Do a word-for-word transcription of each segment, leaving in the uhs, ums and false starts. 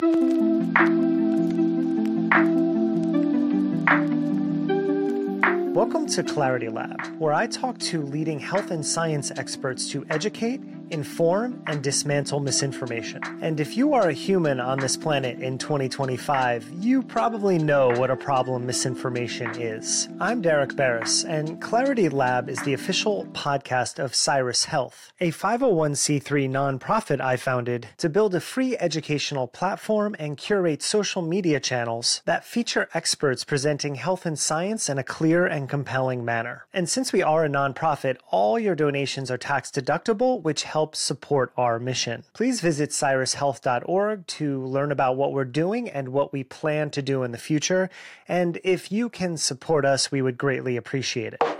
Welcome to Clarity Lab, where I talk to leading health and science experts to educate, inform, and dismantle misinformation. And if you are a human on this planet in twenty twenty-five, you probably know what a problem misinformation is. I'm Derek Barris, and Clarity Lab is the official podcast of Cyrus Health, a five oh one c three nonprofit I founded to build a free educational platform and curate social media channels that feature experts presenting health and science in a clear and compelling manner. And since we are a nonprofit, all your donations are tax deductible, which helps support our mission. Please visit cyrus health dot org to learn about what we're doing and what we plan to do in the future. And if you can support us, we would greatly appreciate it.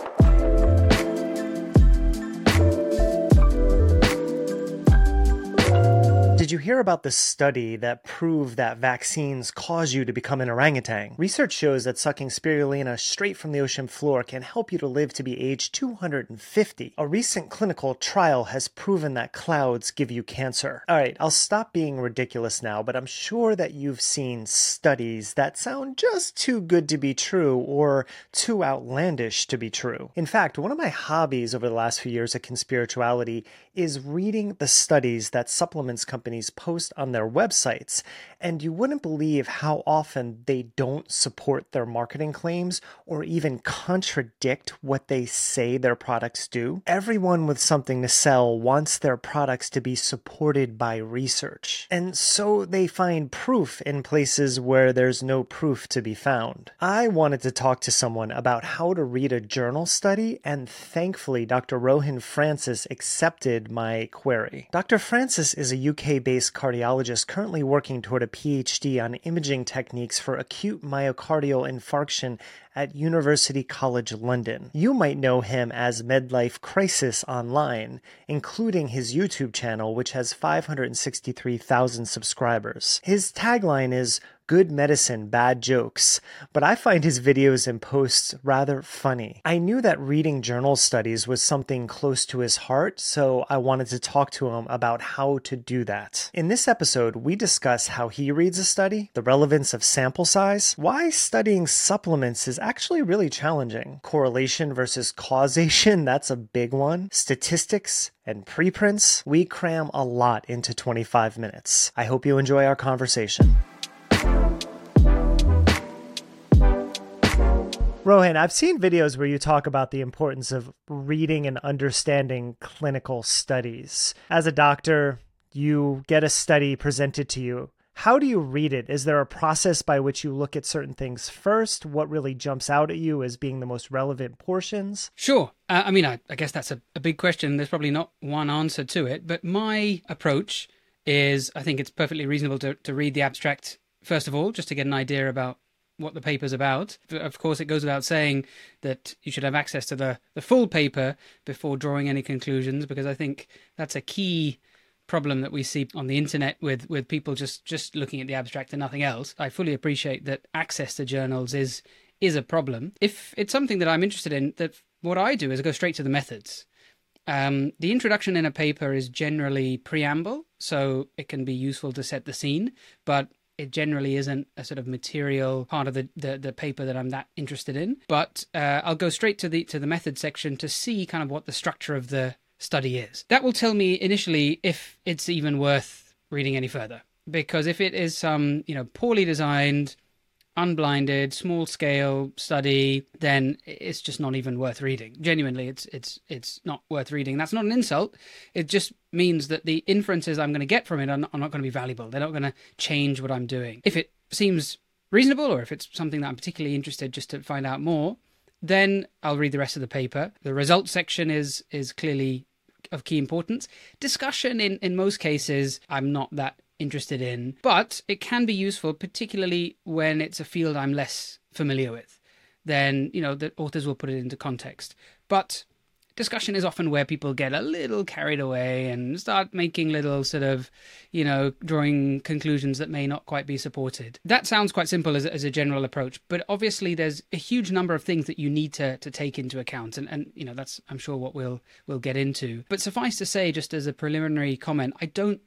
Did you hear about the study that proved that vaccines cause you to become an orangutan? Research shows that sucking spirulina straight from the ocean floor can help you to live to be age two hundred fifty. A recent clinical trial has proven that clouds give you cancer. All right, I'll stop being ridiculous now, but I'm sure that you've seen studies that sound just too good to be true or too outlandish to be true. In fact, one of my hobbies over the last few years of conspirituality is reading the studies that supplements companies post on their websites, and you wouldn't believe how often they don't support their marketing claims or even contradict what they say their products do. Everyone with something to sell wants their products to be supported by research, and so they find proof in places where there's no proof to be found. I wanted to talk to someone about how to read a journal study, and thankfully Doctor Rohan Francis accepted my query. Doctor Francis is a U K-based cardiologist currently working toward a P H D on imaging techniques for acute myocardial infarction at University College London. You might know him as Medlife Crisis online, including his YouTube channel, which has five hundred sixty-three thousand subscribers. His tagline is "Good medicine, bad jokes," but I find his videos and posts rather funny. I knew that reading journal studies was something close to his heart, so I wanted to talk to him about how to do that. In this episode, we discuss how he reads a study, the relevance of sample size, why studying supplements is actually really challenging, correlation versus causation, that's a big one, statistics, and preprints. We cram a lot into twenty-five minutes. I hope you enjoy our conversation. Rohan, I've seen videos where you talk about the importance of reading and understanding clinical studies. As a doctor, you get a study presented to you. How do you read it? Is there a process by which you look at certain things first? What really jumps out at you as being the most relevant portions? Sure. Uh, I mean, I, I guess that's a, a big question. There's probably not one answer to it, but my approach is, I think it's perfectly reasonable to, to read the abstract first of all, just to get an idea about what the paper's about. Of course, it goes without saying that you should have access to the, the full paper before drawing any conclusions, because I think that's a key problem that we see on the internet with, with people just, just looking at the abstract and nothing else. I fully appreciate that access to journals is is a problem. If it's something that I'm interested in, that what I do is I go straight to the methods. Um, the introduction in a paper is generally preamble, so it can be useful to set the scene, but it generally isn't a sort of material part of the, the, the paper that I'm that interested in. But uh, I'll go straight to the to the method section to see kind of what the structure of the study is. That will tell me initially if it's even worth reading any further. Because if it is some, you know, poorly designed, unblinded, small-scale study, then it's just not even worth reading. Genuinely, it's it's it's not worth reading. That's not an insult. It just means that the inferences I'm going to get from it are not, are not going to be valuable. They're not going to change what I'm doing. If it seems reasonable, or if it's something that I'm particularly interested just to find out more, then I'll read the rest of the paper. The results section is is clearly of key importance. Discussion, in, in most cases, I'm not that interested in, but it can be useful, particularly when it's a field I'm less familiar with. Then, you know, the authors will put it into context. But discussion is often where people get a little carried away and start making little sort of, you know, drawing conclusions that may not quite be supported. That sounds quite simple as, as a general approach, but obviously there's a huge number of things that you need to, to take into account. And, and, you know, that's, I'm sure, what we'll, we'll get into. But suffice to say, just as a preliminary comment, I don't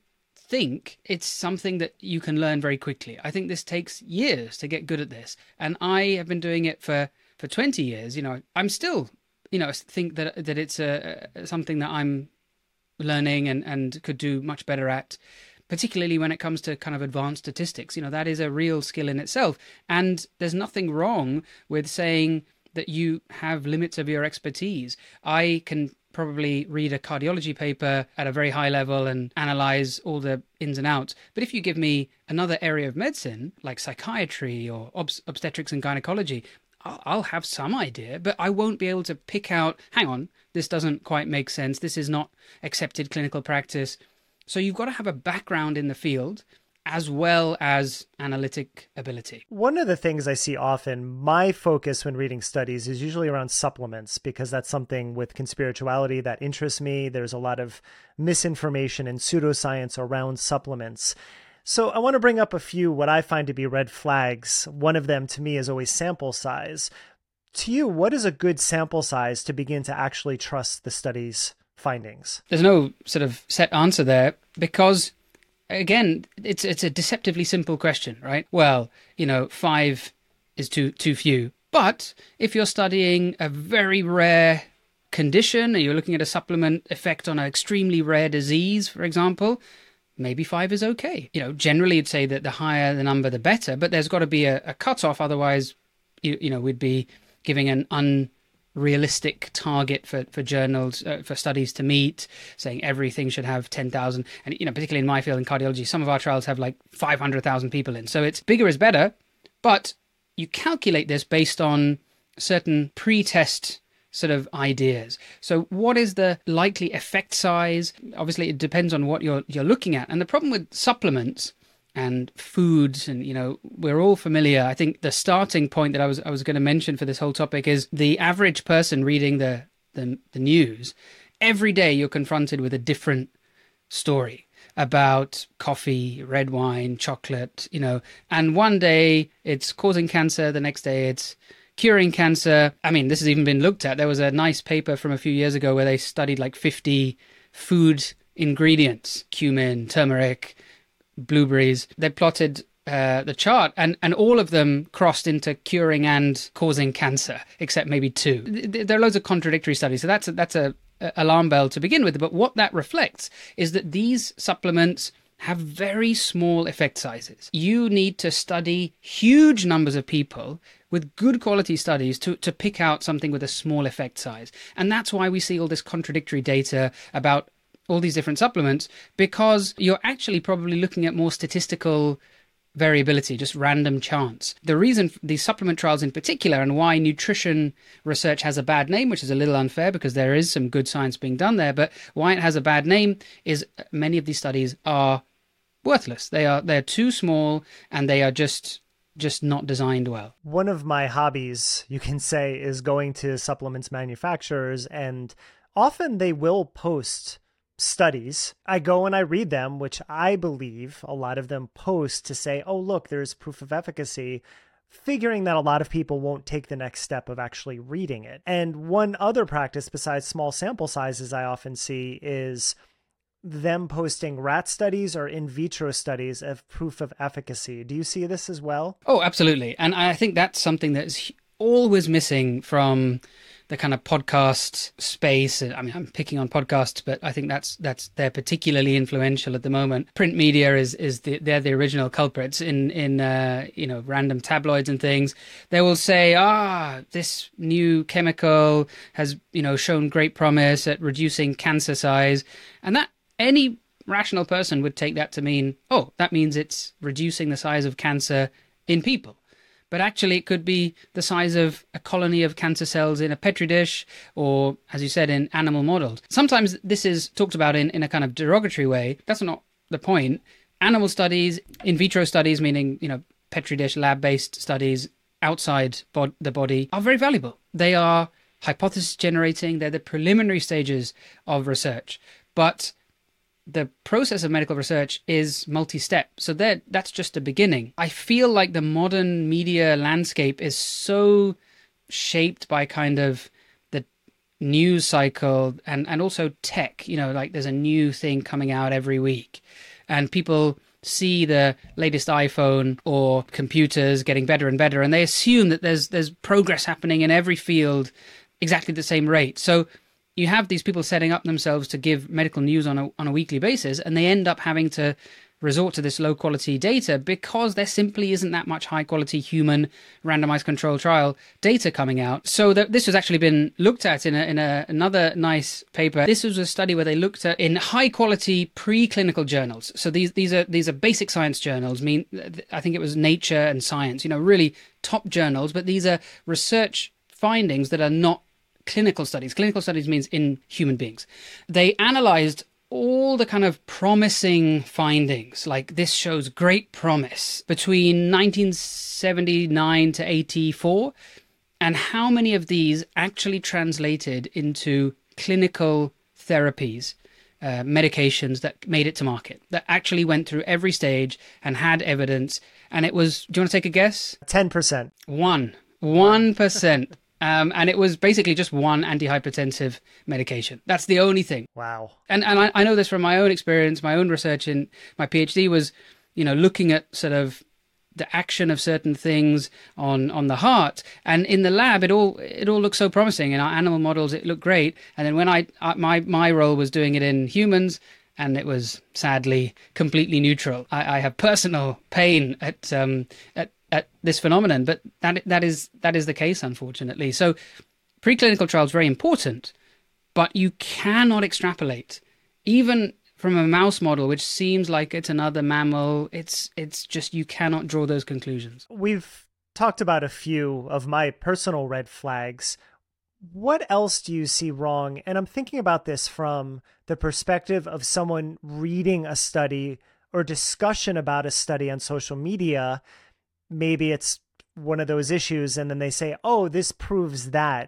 think it's something that you can learn very quickly. I think this takes years to get good at this. And I have been doing it for, for twenty years. You know, I'm still, you know, think that that it's a, something that I'm learning and, and could do much better at, particularly when it comes to kind of advanced statistics. You know, that is a real skill in itself. And there's nothing wrong with saying that you have limits of your expertise. I can probably read a cardiology paper at a very high level and analyze all the ins and outs. But if you give me another area of medicine, like psychiatry or obs- obstetrics and gynecology, I'll, I'll have some idea, but I won't be able to pick out, hang on, this doesn't quite make sense. This is not accepted clinical practice. So you've got to have a background in the field as well as analytic ability. One of the things I see often, my focus when reading studies is usually around supplements, because that's something with conspirituality that interests me. There's a lot of misinformation and pseudoscience around supplements. So I want to bring up a few what I find to be red flags. One of them to me is always sample size. To you, what is a good sample size to begin to actually trust the study's findings? There's no sort of set answer there, because again, it's it's a deceptively simple question, right? Well, you know, five is too too few. But if you're studying a very rare condition, or you're looking at a supplement effect on an extremely rare disease, for example, maybe five is okay. You know, generally you'd say that the higher the number, the better, but there's got to be a, a cutoff. Otherwise, you, you know, we'd be giving an un realistic target for, for journals, uh, for studies to meet, saying everything should have ten thousand. And, you know, particularly in my field in cardiology, some of our trials have like five hundred thousand people in. So it's bigger is better, but you calculate this based on certain pre-test sort of ideas. So what is the likely effect size? Obviously, it depends on what you're you're looking at. And the problem with supplements and foods, and, you know, we're all familiar. I think the starting point that I was I was going to mention for this whole topic is the average person reading the, the the news. Every day you're confronted with a different story about coffee, red wine, chocolate, you know, and one day it's causing cancer, the next day it's curing cancer. I mean, this has even been looked at. There was a nice paper from a few years ago where they studied like fifty food ingredients, cumin, turmeric, blueberries. They plotted uh, the chart, and, and all of them crossed into curing and causing cancer, except maybe two. There are loads of contradictory studies, so that's a, that's a, a alarm bell to begin with. But what that reflects is that these supplements have very small effect sizes. You need to study huge numbers of people with good quality studies to, to pick out something with a small effect size. And that's why we see all this contradictory data about all these different supplements, because you're actually probably looking at more statistical variability, just random chance. The reason these supplement trials in particular, and why nutrition research has a bad name, which is a little unfair because there is some good science being done there, but why it has a bad name is many of these studies are worthless. They are they're too small, and they are just just not designed well. One of my hobbies, you can say, is going to supplements manufacturers, and often they will post studies. I go and I read them, which I believe a lot of them post to say, oh, look, there's proof of efficacy, figuring that a lot of people won't take the next step of actually reading it. And one other practice besides small sample sizes I often see is them posting rat studies or in vitro studies of proof of efficacy. Do you see this as well? Oh, absolutely. And I think that's something that's always missing from the kind of podcast space. I mean, I'm picking on podcasts, but I think that's that's they're particularly influential at the moment. Print media is is the, they're the original culprits in in uh, you know, random tabloids and things. They will say, ah, this new chemical has, you know, shown great promise at reducing cancer size, and that any rational person would take that to mean, oh, that means it's reducing the size of cancer in people. But actually, it could be the size of a colony of cancer cells in a petri dish, or, as you said, in animal models. Sometimes this is talked about in, in a kind of derogatory way. That's not the point. Animal studies, in vitro studies, meaning, you know, petri dish, lab-based studies outside bod- the body, are very valuable. They are hypothesis generating. They're the preliminary stages of research. But the process of medical research is multi-step. So that that's just a beginning. I feel like the modern media landscape is so shaped by kind of the news cycle and, and also tech, you know, like there's a new thing coming out every week. and people see the latest iPhone or computers getting better and better, and they assume that there's there's progress happening in every field exactly the same rate. So you have these people setting up themselves to give medical news on a on a weekly basis, and they end up having to resort to this low quality data because there simply isn't that much high quality human randomized control trial data coming out. So that this has actually been looked at in a, in a, another nice paper. This was a study where they looked at in high quality preclinical journals. So these these are these are basic science journals. I mean, I think it was Nature and Science, you know, really top journals, but these are research findings that are not clinical studies. Clinical studies means in human beings. They analyzed all the kind of promising findings, like this shows great promise between nineteen seventy-nine to eighty-four, and how many of these actually translated into clinical therapies, uh, medications that made it to market, that actually went through every stage and had evidence. And it was, do you want to take a guess? ten percent. One. One percent. Um, and it was basically just one antihypertensive medication. That's the only thing. Wow. And and I, I know this from my own experience. My own research in my PhD was, you know, looking at sort of the action of certain things on, on the heart. And in the lab, it all it all looked so promising. In our animal models, it looked great. And then when I, I my my role was doing it in humans, and it was sadly completely neutral. I, I have personal pain at um at. at this phenomenon, but that that is that is the case, unfortunately. So preclinical trials are very important, but you cannot extrapolate even from a mouse model, which seems like it's another mammal. It's it's just, you cannot draw those conclusions. We've talked about a few of my personal red flags. What else do you see wrong? And I'm thinking about this from the perspective of someone reading a study or discussion about a study on social media. Maybe it's one of those issues, and then they say, oh, this proves that.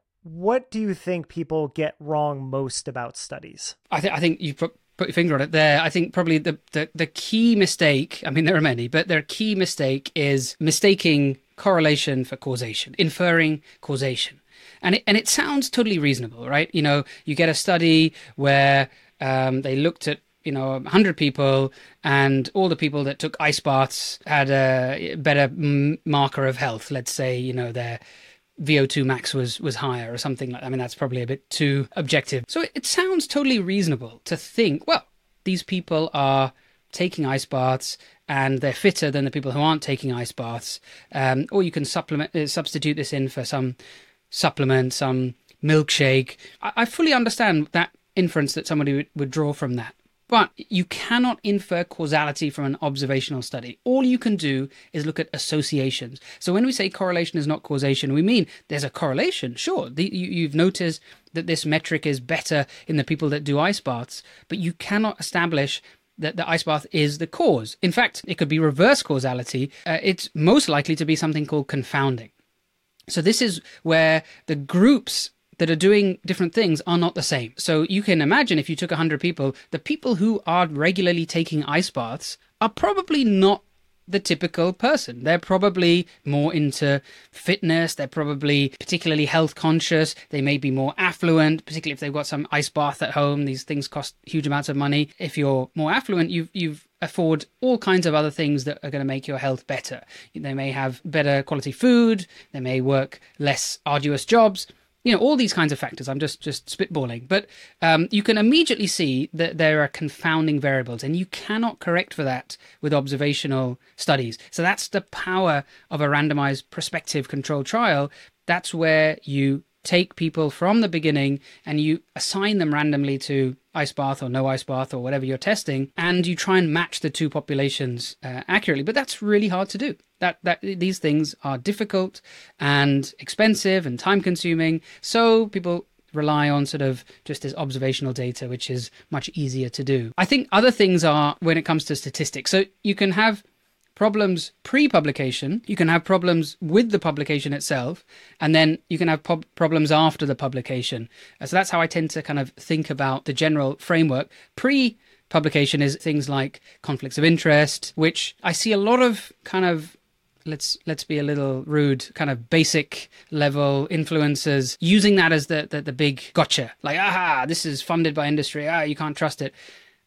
What do you think people get wrong most about studies? I, th- I think you've put, put your finger on it there. I think probably the, the, the key mistake, I mean, there are many, but their key mistake is mistaking correlation for causation, inferring causation. And it, and it sounds totally reasonable, right? You know, you get a study where um, they looked at you know, one hundred people, and all the people that took ice baths had a better m- marker of health. Let's say, you know, their V O two max was, was higher or something like that. I mean, that's probably a bit too objective. So it, it sounds totally reasonable to think, well, these people are taking ice baths and they're fitter than the people who aren't taking ice baths. Um, or you can supplement, uh, substitute this in for some supplement, some milkshake. I, I fully understand that inference that somebody would, would draw from that. But you cannot infer causality from an observational study. All you can do is look at associations. So when we say correlation is not causation, we mean there's a correlation. Sure, the, you, you've noticed that this metric is better in the people that do ice baths, but you cannot establish that the ice bath is the cause. In fact, it could be reverse causality. Uh, it's most likely to be something called confounding. So this is where the groups that are doing different things are not the same. So you can imagine if you took one hundred people, the people who are regularly taking ice baths are probably not the typical person. They're probably more into fitness. They're probably particularly health conscious. They may be more affluent, particularly if they've got some ice bath at home. These things cost huge amounts of money. If you're more affluent, you've, you've afford all kinds of other things that are going to make your health better. They may have better quality food. They may work less arduous jobs. You know, all these kinds of factors. I'm just, just spitballing. But um, you can immediately see that there are confounding variables, and you cannot correct for that with observational studies. So that's the power of a randomized prospective controlled trial. That's where you take people from the beginning and you assign them randomly to ice bath or no ice bath or whatever you're testing, and you try and match the two populations uh, accurately. But that's really hard to do. That that these things are difficult and expensive and time consuming. So people rely on sort of just this observational data, which is much easier to do. I think other things are when it comes to statistics. So you can have problems pre-publication, you can have problems with the publication itself, and then you can have pub- problems after the publication. So that's how I tend to kind of think about the general framework. Pre-publication is things like conflicts of interest, which I see a lot of kind of let's let's be a little rude, kind of basic level influencers using that as the, the, the big gotcha. Like, aha, this is funded by industry. Ah, you can't trust it.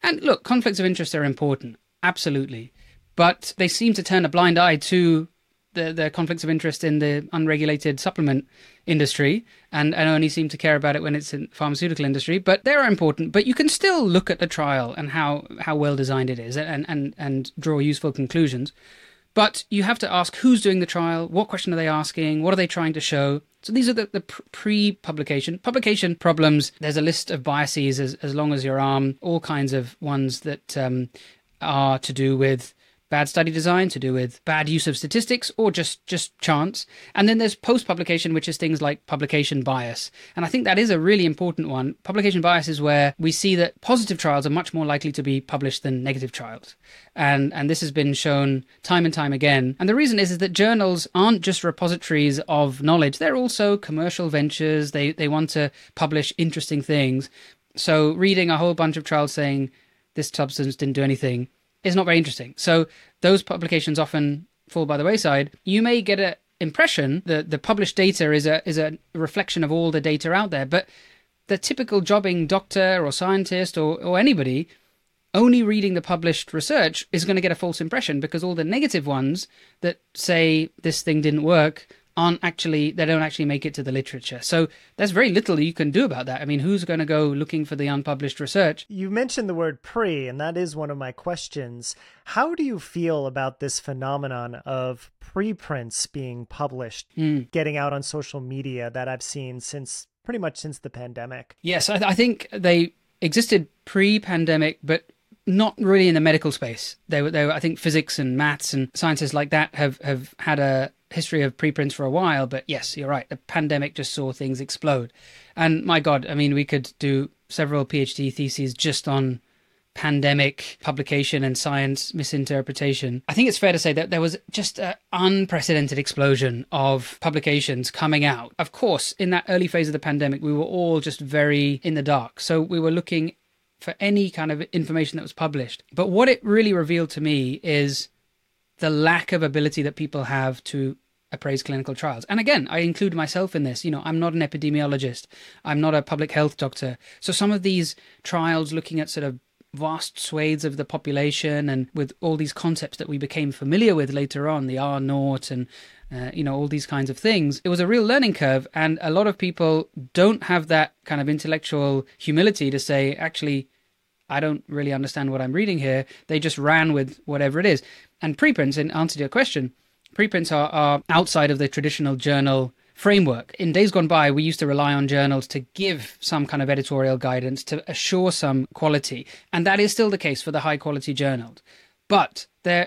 And look, conflicts of interest are important, absolutely. But they seem to turn a blind eye to the, the conflicts of interest in the unregulated supplement industry and, and only seem to care about it when it's in the pharmaceutical industry. But they're important. But you can still look at the trial and how, how well designed it is and, and, and draw useful conclusions. But you have to ask who's doing the trial, what question are they asking, what are they trying to show? So these are the, the pre-publication. Publication problems, there's a list of biases as, as long as your arm, all kinds of ones that um, are to do with bad study design, to do with bad use of statistics, or just, just chance. And then there's post-publication, which is things like publication bias. And I think that is a really important one. Publication bias is where we see that positive trials are much more likely to be published than negative trials. And and this has been shown time and time again. And the reason is, is that journals aren't just repositories of knowledge. They're also commercial ventures. They, they want to publish interesting things. So reading a whole bunch of trials saying this substance didn't do anything is not very interesting. So those publications often fall by the wayside. You may get an impression that the published data is a is a reflection of all the data out there, but the typical jobbing doctor or scientist or, or anybody only reading the published research is going to get a false impression, because all the negative ones that say this thing didn't work aren't actually, they don't actually make it to the literature. So there's very little you can do about that. I mean, who's going to go looking for the unpublished research? You mentioned the word pre, and that is one of my questions. How do you feel about this phenomenon of preprints being published, mm. getting out on social media that I've seen since pretty much since the pandemic? Yes, I, I think they existed pre-pandemic, but not really in the medical space. They were, they were, I think physics and maths and sciences like that have, have had a history of preprints for a while. But yes, you're right. The pandemic just saw things explode. And my God, I mean, we could do several PhD theses just on pandemic publication and science misinterpretation. I think it's fair to say that there was just an unprecedented explosion of publications coming out. Of course, in that early phase of the pandemic, we were all just very in the dark. So we were looking for any kind of information that was published. But what it really revealed to me is the lack of ability that people have to appraise clinical trials. And again, I include myself in this. You know, I'm not an epidemiologist. I'm not a public health doctor. So some of these trials looking at sort of vast swathes of the population and with all these concepts that we became familiar with later on, the R naught and Uh, you know, all these kinds of things. It was a real learning curve, and a lot of people don't have that kind of intellectual humility to say, actually, I don't really understand what I'm reading here. They just ran with whatever it is. And preprints, in answer to your question, preprints are, are outside of the traditional journal framework. In days gone by, we used to rely on journals to give some kind of editorial guidance, to assure some quality. And that is still the case for the high quality journals. But there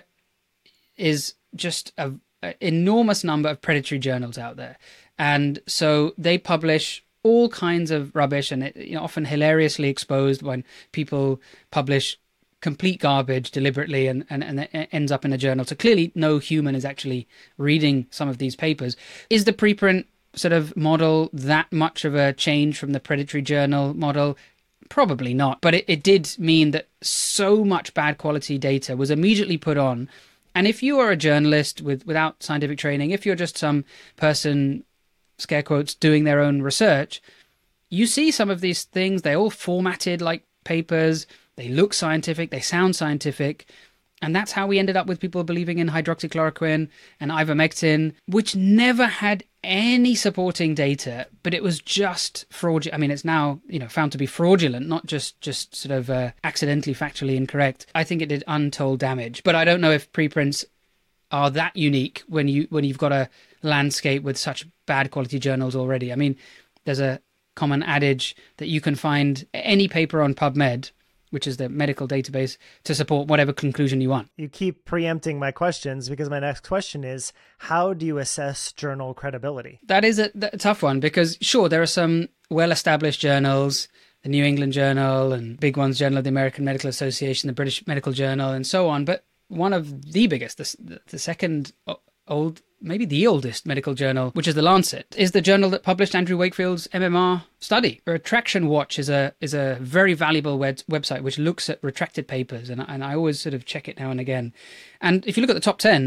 is just a enormous number of predatory journals out there, and so they publish all kinds of rubbish, and it, you know, often hilariously exposed when people publish complete garbage deliberately and, and, and it ends up in a journal. So clearly no human is actually reading some of these papers. Is the preprint sort of model that much of a change from the predatory journal model? Probably not, but it, it did mean that so much bad quality data was immediately put on. And if you are a journalist with without scientific training, if you're just some person, scare quotes, doing their own research, you see some of these things, they're all formatted like papers, they look scientific, they sound scientific, and that's how we ended up with people believing in hydroxychloroquine and ivermectin, which never had any supporting data, but it was just fraudulent. I mean, it's now, you know, found to be fraudulent, not just just sort of uh, accidentally factually incorrect. I think it did untold damage, but I don't know if preprints are that unique when you when you've got a landscape with such bad quality journals already. I mean, there's a common adage that you can find any paper on PubMed, which is the medical database, to support whatever conclusion you want. You keep preempting my questions, because my next question is, how do you assess journal credibility? That is a, a tough one, because sure, there are some well-established journals, the New England Journal and big ones, Journal of the American Medical Association, the British Medical Journal, and so on. But one of the biggest, the, the second old, maybe the oldest medical journal, which is The Lancet, is the journal that published Andrew Wakefield's M M R study. Retraction Watch is a is a very valuable web, website which looks at retracted papers, and, and I always sort of check it now and again. And if you look at the top ten,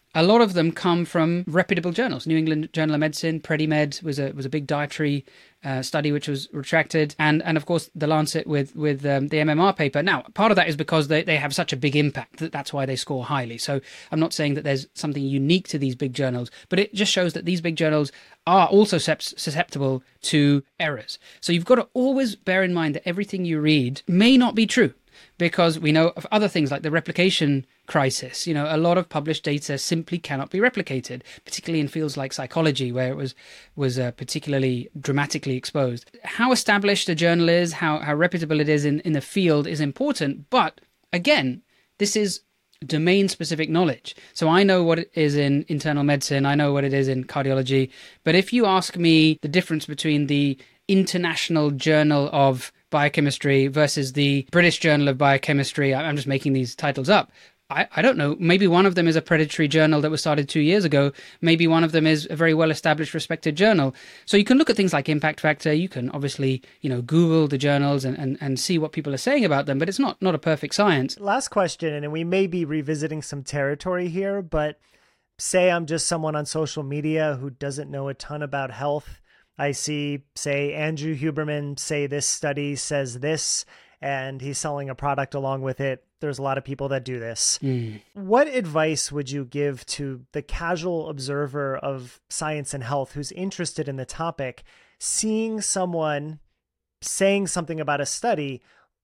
a lot of them come from reputable journals. New England Journal of Medicine, PREDIMED was a was a big dietary uh, study which was retracted, and and of course the Lancet with with um, the M M R paper. Now, part of that is because they, they have such a big impact that that's why they score highly. So I'm not saying that there's something unique to these big journals, but it just shows that these big journals are also susceptible to errors. So you've got to always bear in mind that everything you read may not be true, because we know of other things like the replication crisis. You know, a lot of published data simply cannot be replicated, particularly in fields like psychology, where it was was uh, particularly dramatically exposed. How established a journal is, how, how reputable it is in, in the field is important. But again, this is domain-specific knowledge. So I know what it is in internal medicine, I know what it is in cardiology. But if you ask me the difference between the International Journal of Biochemistry versus the British Journal of Biochemistry, I'm just making these titles up, I, I don't know. Maybe one of them is a predatory journal that was started two years ago. Maybe one of them is a very well-established, respected journal. So you can look at things like impact factor. You can obviously, you know, Google the journals and, and, and see what people are saying about them, but it's not, not a perfect science. Last question, and we may be revisiting some territory here, but say I'm just someone on social media who doesn't know a ton about health. I see, say, Andrew Huberman say this study says this, and he's selling a product along with it. There's a lot of people that do this. Mm. What advice would you give to the casual observer of science and health who's interested in the topic, seeing someone saying something about a study?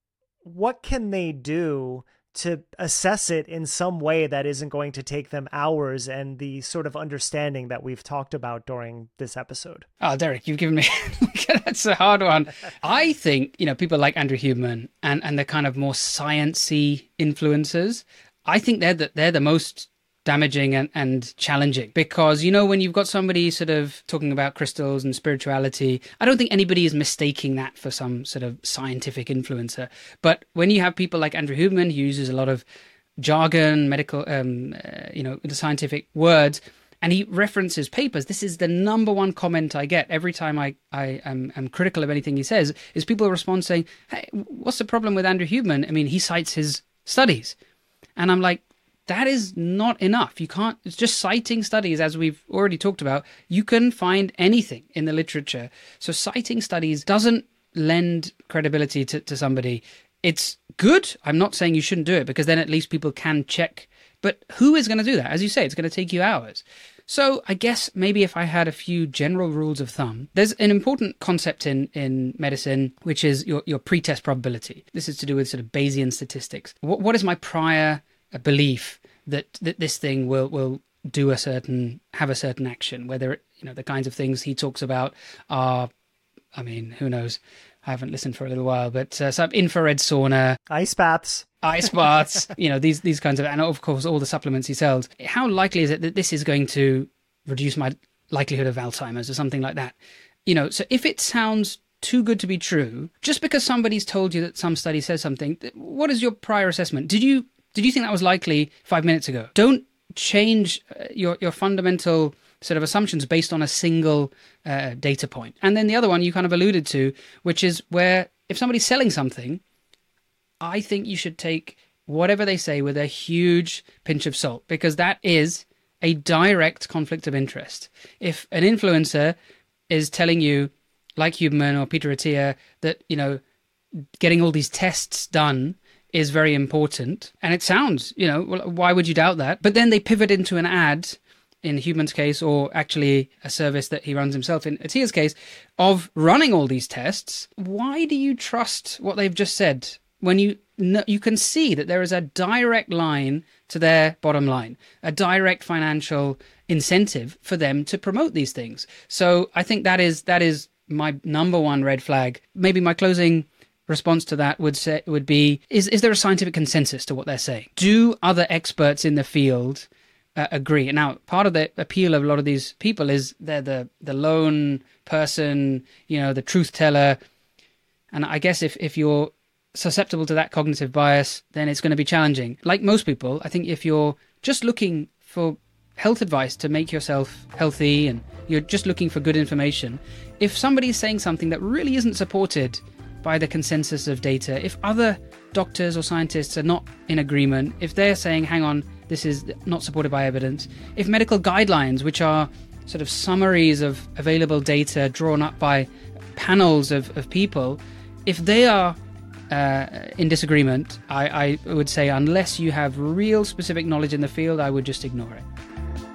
What can they do to assess it in some way that isn't going to take them hours and the sort of understanding that we've talked about during this episode? Oh, Derek, you've given me, that's a hard one. I think, you know, people like Andrew Huberman and, and the kind of more science-y influencers, I think they're the, they're the most damaging and, and challenging, because, you know, when you've got somebody sort of talking about crystals and spirituality, I don't think anybody is mistaking that for some sort of scientific influencer. But when you have people like Andrew Huberman, who uses a lot of jargon, medical, um, uh, you know, the scientific words, and he references papers, this is the number one comment I get every time I, I am, am critical of anything he says, is people respond saying, hey, what's the problem with Andrew Huberman? I mean, he cites his studies. And I'm like, that is not enough. You can't, it's just citing studies, as we've already talked about. You can find anything in the literature. So citing studies doesn't lend credibility to, to somebody. It's good. I'm not saying you shouldn't do it, because then at least people can check. But who is going to do that? As you say, it's going to take you hours. So I guess maybe if I had a few general rules of thumb, there's an important concept in, in medicine, which is your, your pretest probability. This is to do with sort of Bayesian statistics. What, what is my prior a belief that, that this thing will, will do a certain, have a certain action, whether, you know, the kinds of things he talks about are, I mean, who knows? I haven't listened for a little while, but uh, some infrared sauna, ice baths, ice baths, you know, these, these kinds of, and of course, all the supplements he sells. How likely is it that this is going to reduce my likelihood of Alzheimer's or something like that? You know, so if it sounds too good to be true, just because somebody's told you that some study says something, what is your prior assessment? Did you, Did you think that was likely five minutes ago? Don't change your, your fundamental sort of assumptions based on a single uh, data point. And then the other one you kind of alluded to, which is where if somebody's selling something, I think you should take whatever they say with a huge pinch of salt, because that is a direct conflict of interest. If an influencer is telling you, like Huberman or Peter Attia, that, you know, getting all these tests done is very important, and it sounds, you know, well, why would you doubt that? But then they pivot into an ad, in Huberman's case, or actually a service that he runs himself in Attia's case, of running all these tests. Why do you trust what they've just said when you you can see that there is a direct line to their bottom line, a direct financial incentive for them to promote these things? So I think that is that is my number one red flag. Maybe my closing response to that would say would be, is is there a scientific consensus to what they're saying? Do other experts in the field uh, agree? Now, part of the appeal of a lot of these people is they're the the lone person, you know, the truth teller. And I guess if if you're susceptible to that cognitive bias, then it's going to be challenging. Like most people, I think if you're just looking for health advice to make yourself healthy and you're just looking for good information, if somebody's saying something that really isn't supported by the consensus of data, if other doctors or scientists are not in agreement, if they're saying, hang on, this is not supported by evidence. If medical guidelines, which are sort of summaries of available data drawn up by panels of, of people, if they are uh, in disagreement, I, I would say unless you have real specific knowledge in the field, I would just ignore it.